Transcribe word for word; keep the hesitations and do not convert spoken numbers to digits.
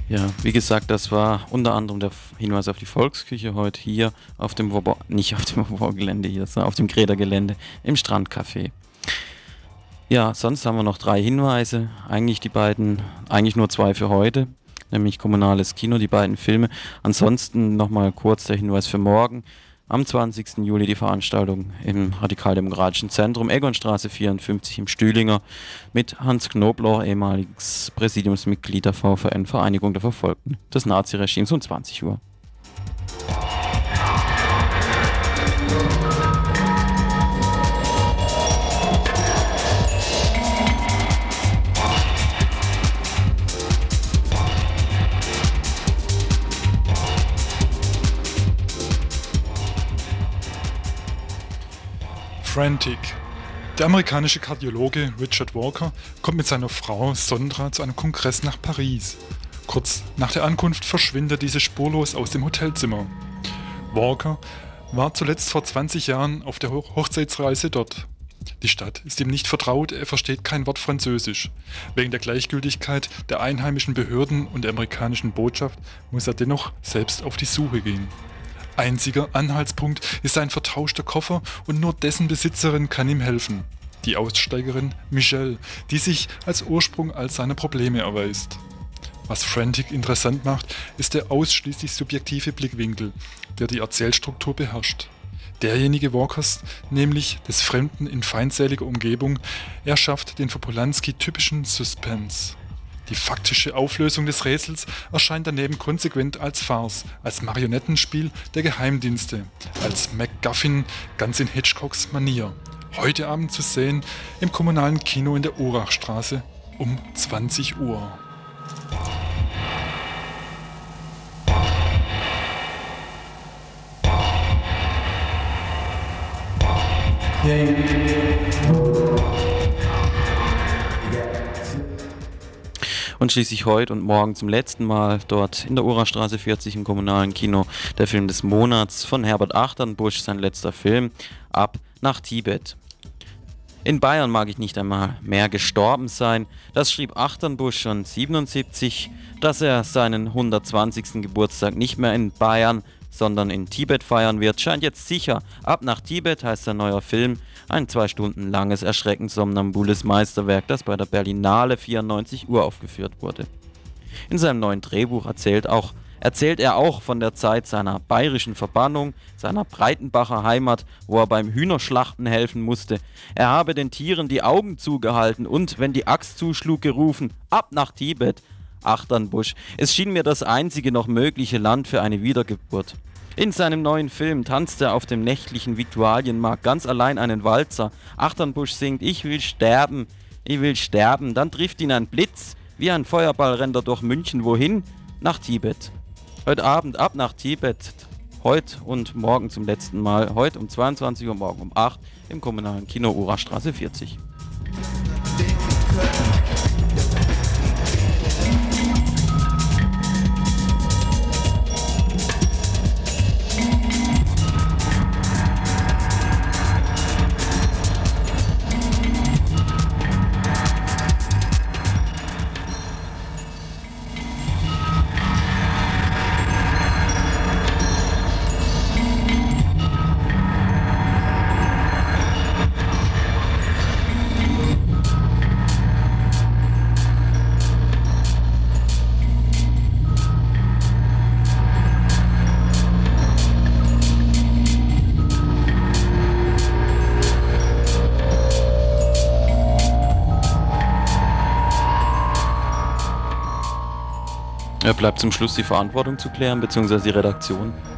Ja, wie gesagt, das war unter anderem der F- Hinweis auf die Volksküche heute hier auf dem Wobor, nicht auf dem Wobor-Gelände hier, sondern auf dem Greder-Gelände im Strandcafé. Ja, sonst haben wir noch drei Hinweise. Eigentlich die beiden, eigentlich nur zwei für heute, nämlich Kommunales Kino, die beiden Filme. Ansonsten nochmal kurz der Hinweis für morgen. Am zwanzigsten Juli die Veranstaltung im Radikaldemokratischen Zentrum, Egonstraße vierundfünfzig im Stühlinger, mit Hans Knobloch, ehemaliges Präsidiumsmitglied der V V N, Vereinigung der Verfolgten des Naziregimes, um zwanzig Uhr. Frantic. Der amerikanische Kardiologe Richard Walker kommt mit seiner Frau Sondra zu einem Kongress nach Paris. Kurz nach der Ankunft verschwindet diese spurlos aus dem Hotelzimmer. Walker war zuletzt vor zwanzig Jahren auf der Ho- Hochzeitsreise dort. Die Stadt ist ihm nicht vertraut, er versteht kein Wort Französisch. Wegen der Gleichgültigkeit der einheimischen Behörden und der amerikanischen Botschaft muss er dennoch selbst auf die Suche gehen. Einziger Anhaltspunkt ist ein vertauschter Koffer und nur dessen Besitzerin kann ihm helfen. Die Aussteigerin Michelle, die sich als Ursprung all seiner Probleme erweist. Was Frantic interessant macht, ist der ausschließlich subjektive Blickwinkel, der die Erzählstruktur beherrscht. Derjenige Walkers, nämlich des Fremden in feindseliger Umgebung, erschafft den für Polanski typischen Suspense. Die faktische Auflösung des Rätsels erscheint daneben konsequent als Farce, als Marionettenspiel der Geheimdienste, als MacGuffin ganz in Hitchcocks Manier. Heute Abend zu sehen im kommunalen Kino in der Urachstraße um zwanzig Uhr. Und schließlich heute und morgen zum letzten Mal dort in der Urachstraße vierzig im kommunalen Kino der Film des Monats von Herbert Achternbusch, sein letzter Film, Ab nach Tibet. In Bayern mag ich nicht einmal mehr gestorben sein. Das schrieb Achternbusch schon siebenundsiebzig, dass er seinen hundertzwanzigsten Geburtstag nicht mehr in Bayern, sondern in Tibet feiern wird, scheint jetzt sicher. Ab nach Tibet heißt sein neuer Film, ein zwei Stunden langes, erschreckend somnambules Meisterwerk, das bei der Berlinale vierundneunzig Uhr aufgeführt wurde. In seinem neuen Drehbuch erzählt, auch, erzählt er auch von der Zeit seiner bayerischen Verbannung, seiner Breitenbacher Heimat, wo er beim Hühnerschlachten helfen musste. Er habe den Tieren die Augen zugehalten und, wenn die Axt zuschlug, gerufen, ab nach Tibet. Achternbusch, es schien mir das einzige noch mögliche Land für eine Wiedergeburt. In seinem neuen Film tanzt er auf dem nächtlichen Viktualienmarkt ganz allein einen Walzer. Achternbusch singt, ich will sterben, ich will sterben. Dann trifft ihn ein Blitz, wie ein Feuerball rennt er durch München. Wohin? Nach Tibet. Heute Abend ab nach Tibet. Heute und morgen zum letzten Mal. Heute um zweiundzwanzig Uhr, morgen um acht Uhr im kommunalen Kino Urachstraße vierzig. Ja, bleibt zum Schluss die Verantwortung zu klären, beziehungsweise die Redaktion.